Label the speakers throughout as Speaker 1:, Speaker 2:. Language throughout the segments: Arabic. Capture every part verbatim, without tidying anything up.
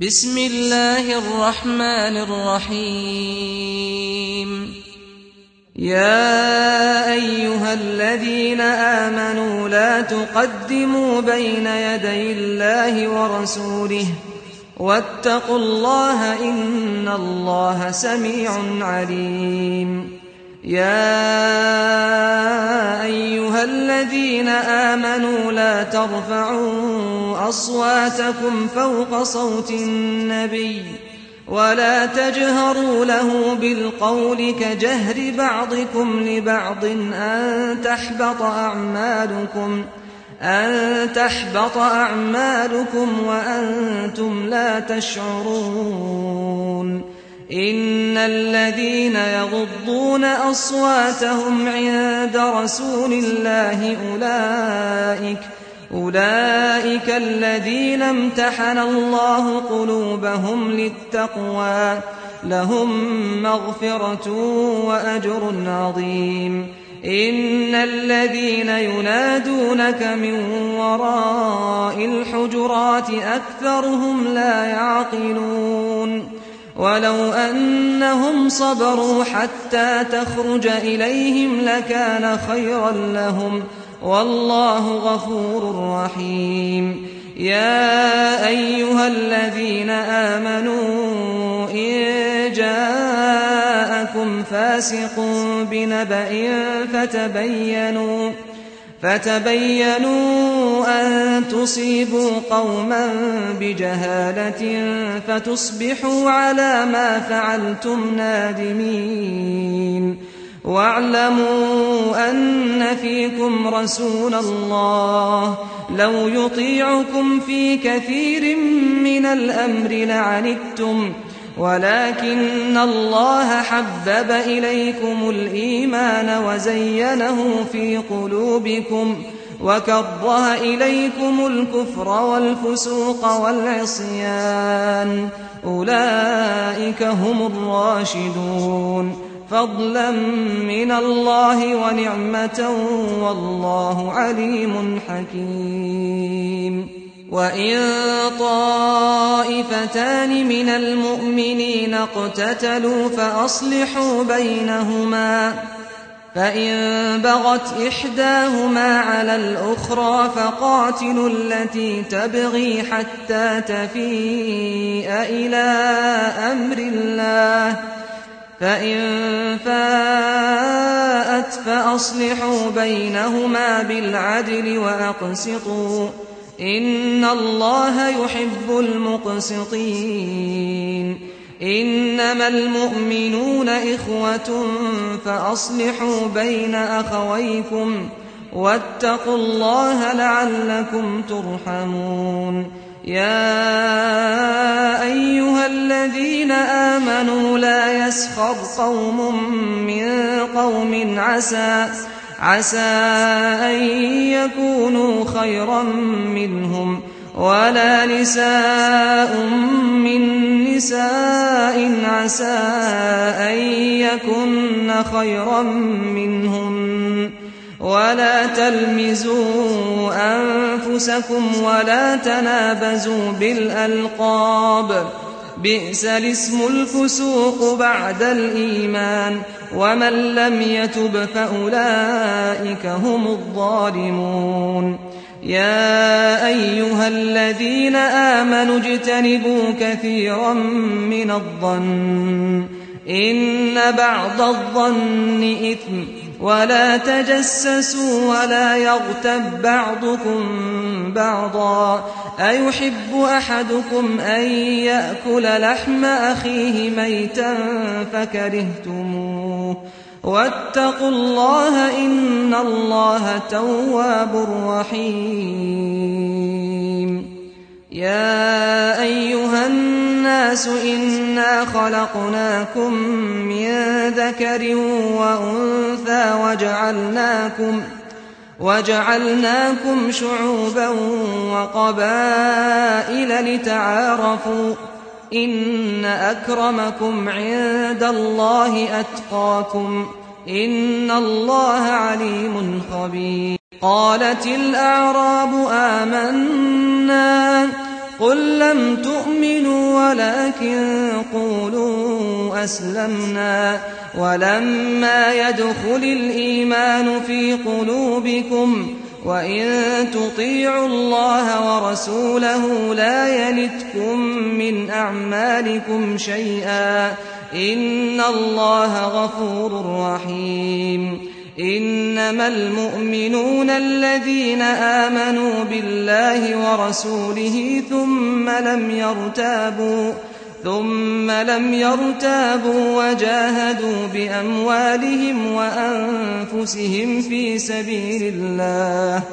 Speaker 1: بسم الله الرحمن الرحيم. يا أيها الذين آمنوا لا تقدموا بين يدي الله ورسوله واتقوا الله إن الله سميع عليم. يا أيها الذين آمنوا لا ترفعوا أصواتكم فوق صوت النبي ولا تجهروا له بالقول كجهر بعضكم لبعض أن تحبط أعمالكم أن تحبط أعمالكم وأنتم لا تشعرون. إن الذين يغضون أصواتهم عند رسول الله أولئك أولئك الذين امتحن الله قلوبهم للتقوى لهم مغفرة وأجر عظيم. إن الذين ينادونك من وراء الحجرات أكثرهم لا يعقلون. ولو أنهم صبروا حتى تخرج إليهم لكان خيرا لهم والله غفور رحيم. يا أيها الذين آمنوا إن جاءكم فاسق بنبأ فتبينوا فتبينوا أن تصيبوا قوما بجهالة فتصبحوا على ما فعلتم نادمين. واعلموا أن فيكم رسول الله لو يطيعكم في كثير من الأمر لعنتم ولكن الله حبب إليكم الإيمان وزينه في قلوبكم وكره إليكم الكفر والفسوق والعصيان أولئك هم الراشدون فضلا من الله ونعمة والله عليم حكيم. وإن طائفتان من المؤمنين اقتتلوا فأصلحوا بينهما فإن بغت إحداهما على الأخرى فقاتلوا التي تبغي حتى تفيء إلى أمر الله فإن فاءت فأصلحوا بينهما بالعدل وأقسطوا إن الله يحب المقسطين. إنما المؤمنون إخوة فأصلحوا بين أخويكم واتقوا الله لعلكم ترحمون. يا أيها الذين آمنوا لا يسخر قوم من قوم عسى عسى أن يكونوا خيرا منهم ولا نساء من نساء عسى أن يكن خيرا منهم ولا تلمزوا أنفسكم ولا تنابزوا بالألقاب بئس الاسم الفسوق بعد الإيمان ومن لم يتب فأولئك هم الظالمون. يا أيها الذين آمنوا اجتنبوا كثيرا من الظن إن بعض الظن إثم ولا تجسسوا ولا يغتب بعضكم بعضا أيحب أحدكم أن يأكل لحم أخيه ميتا فكرهتموه واتقوا الله إن الله تواب رحيم. يا أيها الناس إنا خلقناكم من ذكر وأنثى وجعلناكم وجعلناكم شعوبا وقبائل لتعارفوا إن أكرمكم عند الله أتقاكم إن الله عليم خبير. قالت الأعراب آمنا قل لم تؤمنوا ولكن قولوا أسلمنا ولما يدخل الإيمان في قلوبكم وإن تطيعوا الله ورسوله لا يلتكم من أعمالكم شيئا إن الله غفور رحيم إنما المؤمنون الذين آمنوا بالله ورسوله ثم لم يرتابوا ثم لم يرتابوا وجاهدوا بأموالهم وأنفسهم في سبيل الله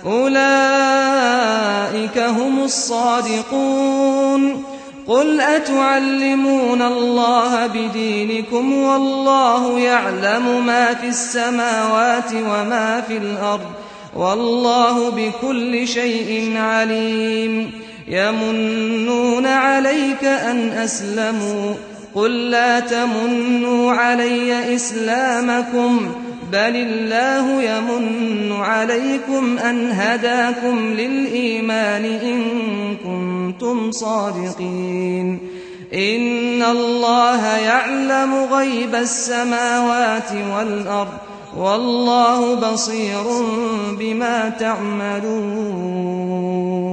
Speaker 1: أولئك هم الصادقون قل أتعلمون الله بدينكم والله يعلم ما في السماوات وما في الأرض والله بكل شيء عليم يمنون عليك أن أسلموا قل لا تمنوا علي إسلامكم بل الله يمن عليكم أن هداكم للإيمان إن كنتم صادقين إن الله يعلم غيب السماوات والأرض والله بصير بما تعملون